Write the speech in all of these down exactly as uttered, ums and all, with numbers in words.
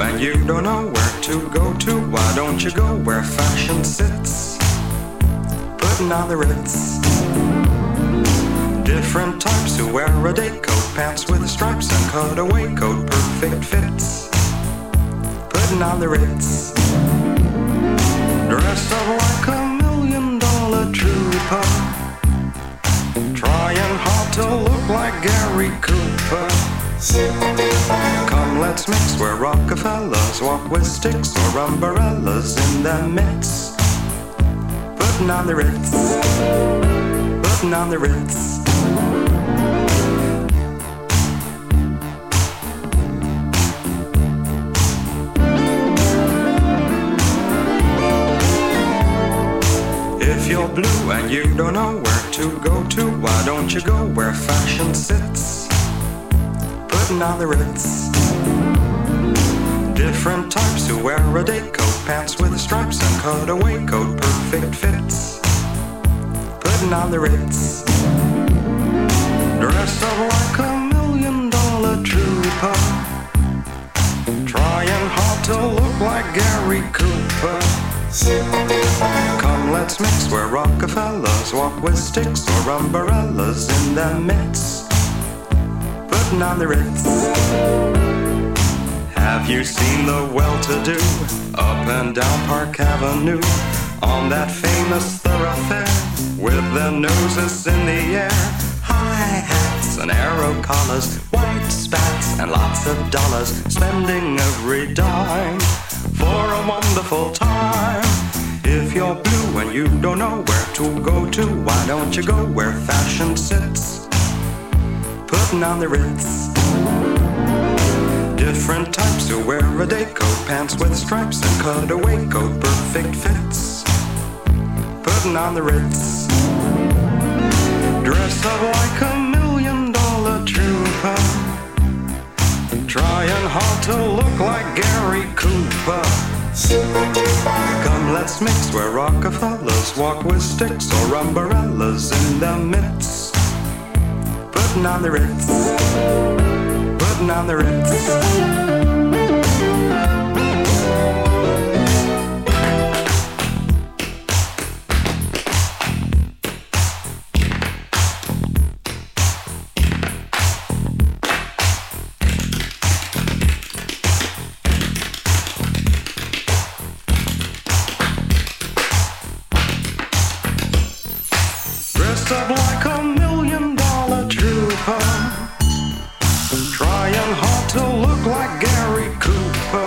and you don't know where to go to, why don't you go where fashion sits? Putting on the Ritz. Different types who wear a day coat, pants with stripes and cutaway coat, perfect fits. Putting on the Ritz. Dressed up like a million dollar trooper, trying hard to look like Gary Cooper. Come, let's mix where Rockefellers walk with sticks or umbrellas in their midst. Putting on the Ritz. Putting on the Ritz. If you're blue and you don't know where to go to, why don't you go where fashion sits? Putting on the Ritz. Different types who wear a day coat, pants with stripes and cutaway coat, perfect fits. Putting on the Ritz. Dressed up like a million dollar trooper, trying hard to look like Gary Cooper. Come, let's mix where Rockefellers walk with sticks or umbrellas in their midst. Putting on the Ritz. Have you seen the well-to-do up and down Park Avenue on that famous thoroughfare with their noses in the air? High hats and arrow collars, white spats and lots of dollars, spending every dime for a wonderful time. If you're blue and you don't know where to go to, why don't you go where fashion sits? Putting on the Ritz. Different types who wear a day coat, pants with stripes and cutaway coat, perfect fits. Putting on the Ritz. Dressed up like a million dollar trooper, trying hard to look like Gary Cooper. Come, let's mix where Rockefellers walk with sticks or umbrellas in their midst. Putting on the Ritz. Putting on the Ritz. Up like a million dollar trooper, trying hard to look like Gary Cooper.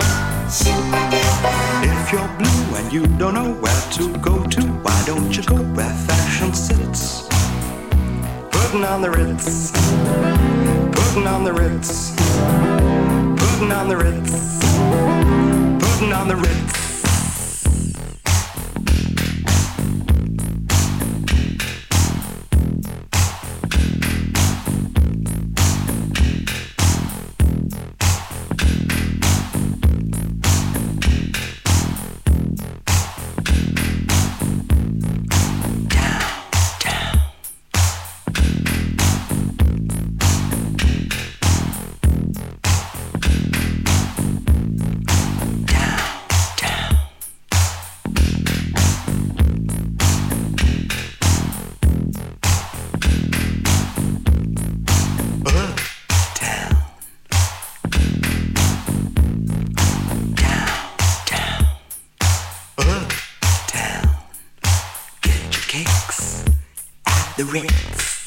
If you're blue and you don't know where to go to, why don't you go where fashion sits? Putting on the Ritz. Putting on the Ritz. Putting on the Ritz. Putting on the Ritz. The Ritz.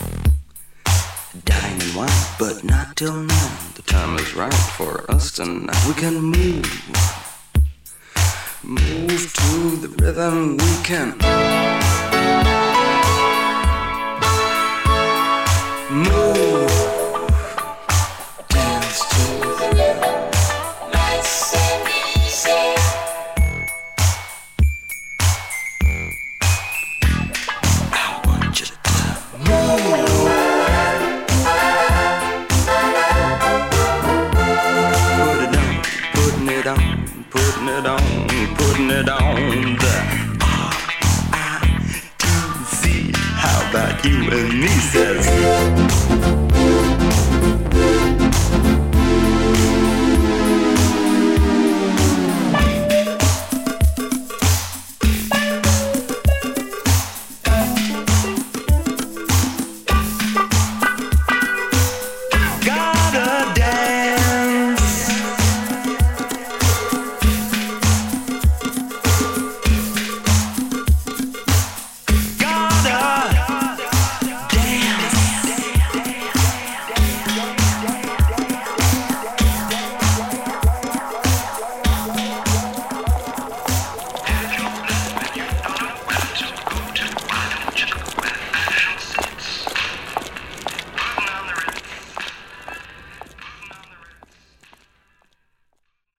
Dine and wine, but not till nine. The time is right for us tonight. We can move, move to the rhythm. We can move, dance to the rhythm. Nice and easy. Putting it on, putting it on the R I T Z. How about you and me, says